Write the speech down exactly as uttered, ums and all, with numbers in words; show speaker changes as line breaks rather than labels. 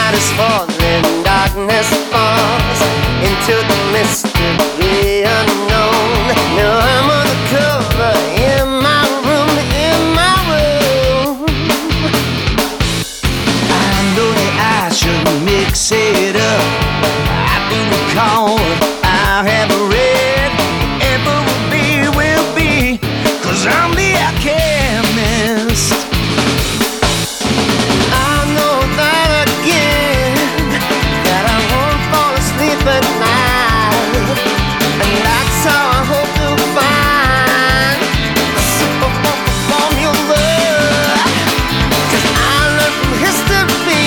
night is falling, darkness falls into the mystery unknown. Now I'm undercover in my room, in my room. I know that I should mix it